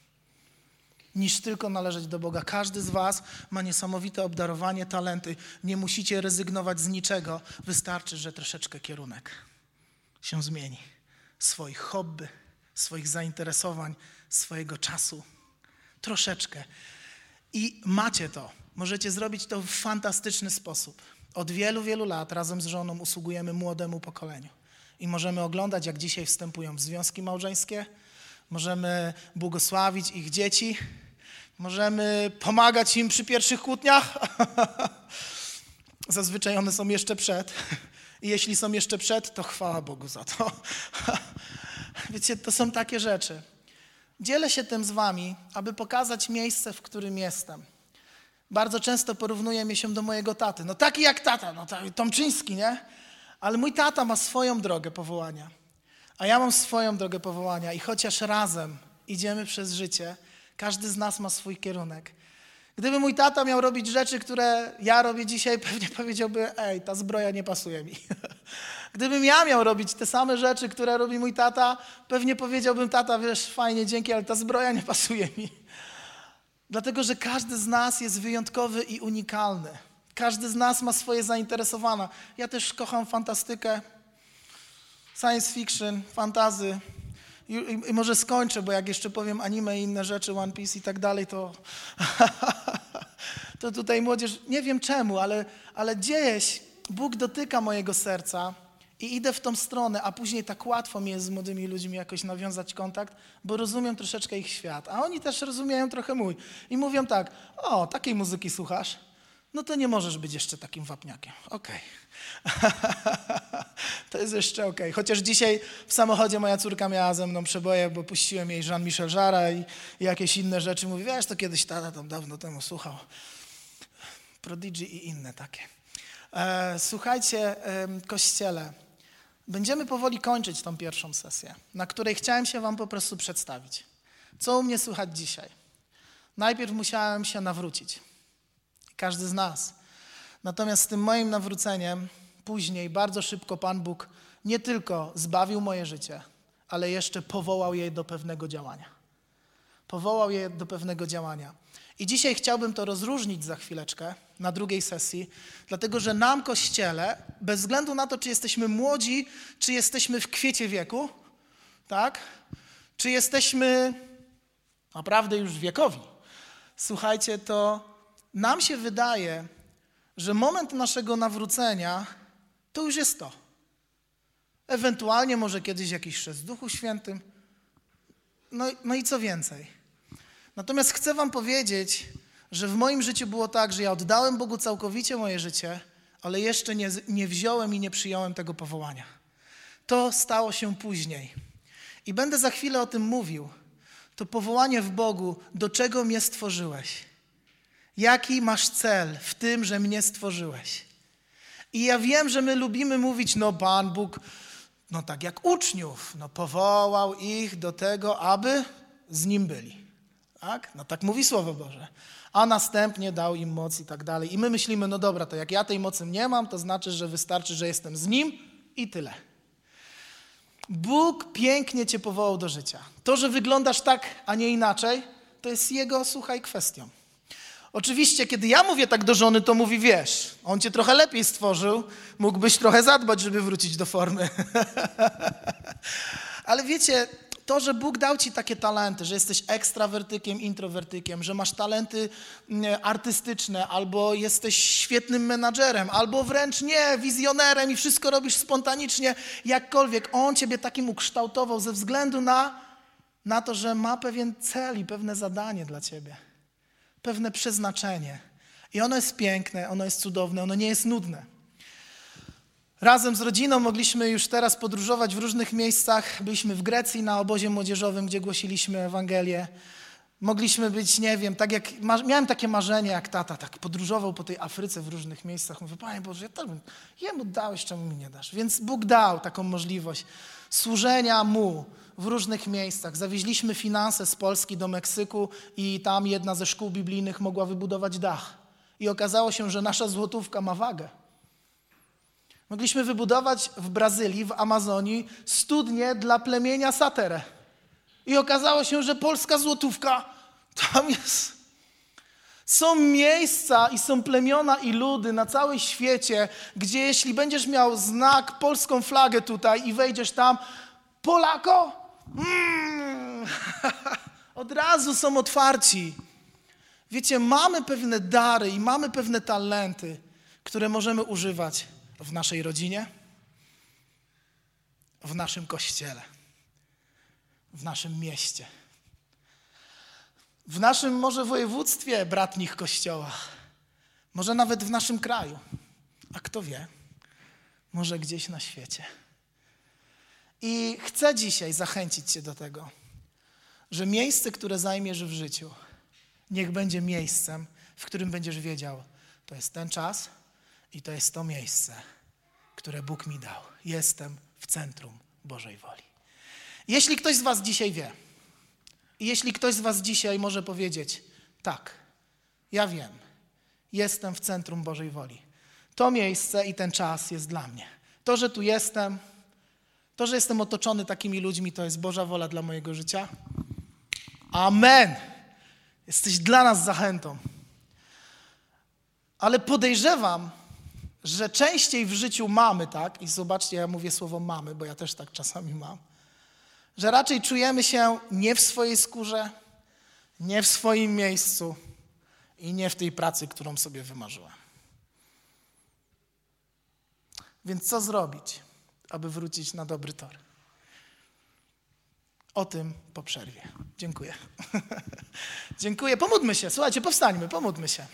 Niż tylko należeć do Boga. Każdy z was ma niesamowite obdarowanie, talenty. Nie musicie rezygnować z niczego. Wystarczy, że troszeczkę kierunek się zmieni. Swoich hobby, swoich zainteresowań, swojego czasu. Troszeczkę. I macie to. Możecie zrobić to w fantastyczny sposób. Od wielu, wielu lat razem z żoną usługujemy młodemu pokoleniu. I możemy oglądać, jak dzisiaj wstępują w związki małżeńskie. Możemy błogosławić ich dzieci. Możemy pomagać im przy pierwszych kłótniach. Zazwyczaj one są jeszcze przed. I jeśli są jeszcze przed, to chwała Bogu za to. Wiecie, to są takie rzeczy. Dzielę się tym z wami, aby pokazać miejsce, w którym jestem. Bardzo często porównuje mnie się do mojego taty. No taki jak tata, no Tomczyński, nie? Ale mój tata ma swoją drogę powołania. A ja mam swoją drogę powołania i chociaż razem idziemy przez życie, każdy z nas ma swój kierunek. Gdyby mój tata miał robić rzeczy, które ja robię dzisiaj, pewnie powiedziałby, ej, ta zbroja nie pasuje mi. Gdybym ja miał robić te same rzeczy, które robi mój tata, pewnie powiedziałbym, tata, wiesz, fajnie, dzięki, ale ta zbroja nie pasuje mi. Dlatego, że każdy z nas jest wyjątkowy i unikalny. Każdy z nas ma swoje zainteresowania. Ja też kocham fantastykę, science fiction, fantazy. I, i, I może skończę, bo jak jeszcze powiem anime i inne rzeczy, One Piece i tak dalej, to, to tutaj młodzież, nie wiem czemu, ale, ale gdzieś Bóg dotyka mojego serca i idę w tą stronę, a później tak łatwo mi jest z młodymi ludźmi jakoś nawiązać kontakt, bo rozumiem troszeczkę ich świat, a oni też rozumieją trochę mój. I mówią tak, o, takiej muzyki słuchasz? No to nie możesz być jeszcze takim wapniakiem. Okej. Okay. To jest jeszcze okej. Okay. Chociaż dzisiaj w samochodzie moja córka miała ze mną przeboje, bo puściłem jej Jean-Michel Jarra i, i jakieś inne rzeczy. Mówi, wiesz, to kiedyś tata tam dawno temu słuchał. Prodigy i inne takie. E, słuchajcie, e, Kościele, będziemy powoli kończyć tą pierwszą sesję, na której chciałem się wam po prostu przedstawić. Co u mnie słychać dzisiaj? Najpierw musiałem się nawrócić. Każdy z nas. Natomiast z tym moim nawróceniem później bardzo szybko Pan Bóg nie tylko zbawił moje życie, ale jeszcze powołał je do pewnego działania. Powołał je do pewnego działania. I dzisiaj chciałbym to rozróżnić za chwileczkę na drugiej sesji, dlatego że nam, Kościele, bez względu na to, czy jesteśmy młodzi, czy jesteśmy w kwiecie wieku, tak? Czy jesteśmy naprawdę już wiekowi. Słuchajcie, to nam się wydaje, że moment naszego nawrócenia to już jest to. Ewentualnie może kiedyś jakiś chrzest w Duchu Świętym. No, no i co więcej. Natomiast chcę wam powiedzieć, że w moim życiu było tak, że ja oddałem Bogu całkowicie moje życie, ale jeszcze nie, nie wziąłem i nie przyjąłem tego powołania. To stało się później. I będę za chwilę o tym mówił. To powołanie w Bogu, do czego mnie stworzyłeś. Jaki masz cel w tym, że mnie stworzyłeś? I ja wiem, że my lubimy mówić, no Pan Bóg, no tak jak uczniów, no powołał ich do tego, aby z Nim byli. Tak? No tak mówi Słowo Boże. A następnie dał im moc i tak dalej. I my myślimy, no dobra, to jak ja tej mocy nie mam, to znaczy, że wystarczy, że jestem z Nim I tyle. Bóg pięknie cię powołał do życia. To, że wyglądasz tak, a nie inaczej, to jest Jego, słuchaj, kwestią. Oczywiście, kiedy ja mówię tak do żony, to mówi, wiesz, On cię trochę lepiej stworzył, mógłbyś trochę zadbać, żeby wrócić do formy. Ale wiecie, to, że Bóg dał ci takie talenty, że jesteś ekstrawertykiem, introwertykiem, że masz talenty artystyczne, albo jesteś świetnym menadżerem, albo wręcz nie, wizjonerem i wszystko robisz spontanicznie, jakkolwiek. On ciebie takim ukształtował ze względu na, na to, że ma pewien cel i pewne zadanie dla ciebie. Pewne przeznaczenie. I ono jest piękne, ono jest cudowne, ono nie jest nudne. Razem z rodziną mogliśmy już teraz podróżować w różnych miejscach. Byliśmy w Grecji na obozie młodzieżowym, gdzie głosiliśmy Ewangelię. Mogliśmy być, nie wiem, tak jak miałem takie marzenie jak tata, tak podróżował po tej Afryce w różnych miejscach. Mówię, Panie Boże, ja to bym, jemu dałeś, czemu mi nie dasz? Więc Bóg dał taką możliwość służenia Mu w różnych miejscach. Zawieźliśmy finanse z Polski do Meksyku i tam jedna ze szkół biblijnych mogła wybudować dach. I okazało się, że nasza złotówka ma wagę. Mogliśmy wybudować w Brazylii, w Amazonii studnię dla plemienia Satere. I okazało się, że polska złotówka tam jest. Są miejsca i są plemiona i ludy na całym świecie, gdzie jeśli będziesz miał znak, polską flagę tutaj i wejdziesz tam, Polako, mm, od razu są otwarci. Wiecie, mamy pewne dary i mamy pewne talenty, które możemy używać w naszej rodzinie, w naszym kościele, w naszym mieście, w naszym może województwie, bratnich kościołach, może nawet w naszym kraju, a kto wie, może gdzieś na świecie. I chcę dzisiaj zachęcić cię do tego, że miejsce, które zajmiesz w życiu, niech będzie miejscem, w którym będziesz wiedział, to jest ten czas i to jest to miejsce, które Bóg mi dał. Jestem w centrum Bożej woli. Jeśli ktoś z was dzisiaj wie i jeśli ktoś z was dzisiaj może powiedzieć, tak, ja wiem, jestem w centrum Bożej woli. To miejsce i ten czas jest dla mnie. To, że tu jestem, to, że jestem otoczony takimi ludźmi, to jest Boża wola dla mojego życia. Amen. Jesteś dla nas zachętą. Ale podejrzewam, że częściej w życiu mamy tak, i zobaczcie, ja mówię słowo mamy, bo ja też tak czasami mam, że raczej czujemy się nie w swojej skórze, nie w swoim miejscu i nie w tej pracy, którą sobie wymarzyłem. Więc co zrobić, aby wrócić na dobry tor? O tym po przerwie. Dziękuję. Dziękuję. Pomódlmy się. Słuchajcie, powstańmy, pomódlmy się.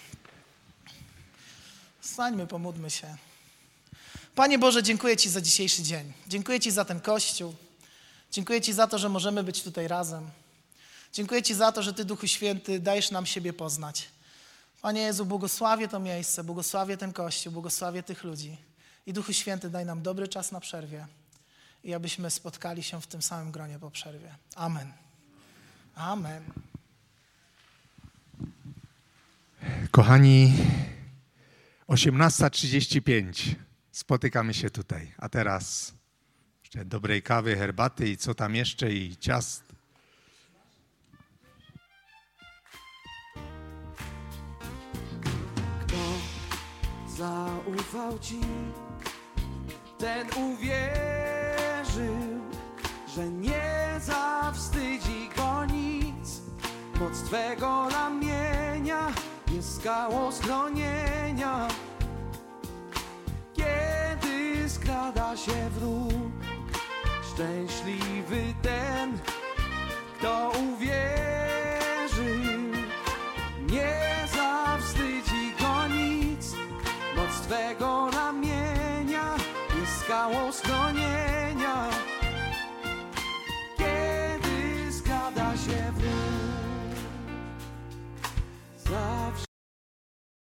Wstańmy, pomódlmy się. Panie Boże, dziękuję Ci za dzisiejszy dzień. Dziękuję Ci za ten Kościół. Dziękuję Ci za to, że możemy być tutaj razem. Dziękuję Ci za to, że Ty, Duchu Święty, dajesz nam siebie poznać. Panie Jezu, błogosławię to miejsce, błogosławię ten Kościół, błogosławię tych ludzi. I Duchu Święty, daj nam dobry czas na przerwie i abyśmy spotkali się w tym samym gronie po przerwie. Amen. Amen. Kochani, osiemnasta trzydzieści pięć. Spotykamy się tutaj. A teraz jeszcze dobrej kawy, herbaty i co tam jeszcze i ciast. Kto zaufał Ci, ten uwierzył, że nie zawstydzi go nic. Moc Twego ramienia jest skałą schronienia. Kiedy skrada się wróg, szczęśliwy ten, kto uwierzył, nie zawstydzi go nic. Moc Twego ramienia jest skałą schronienia.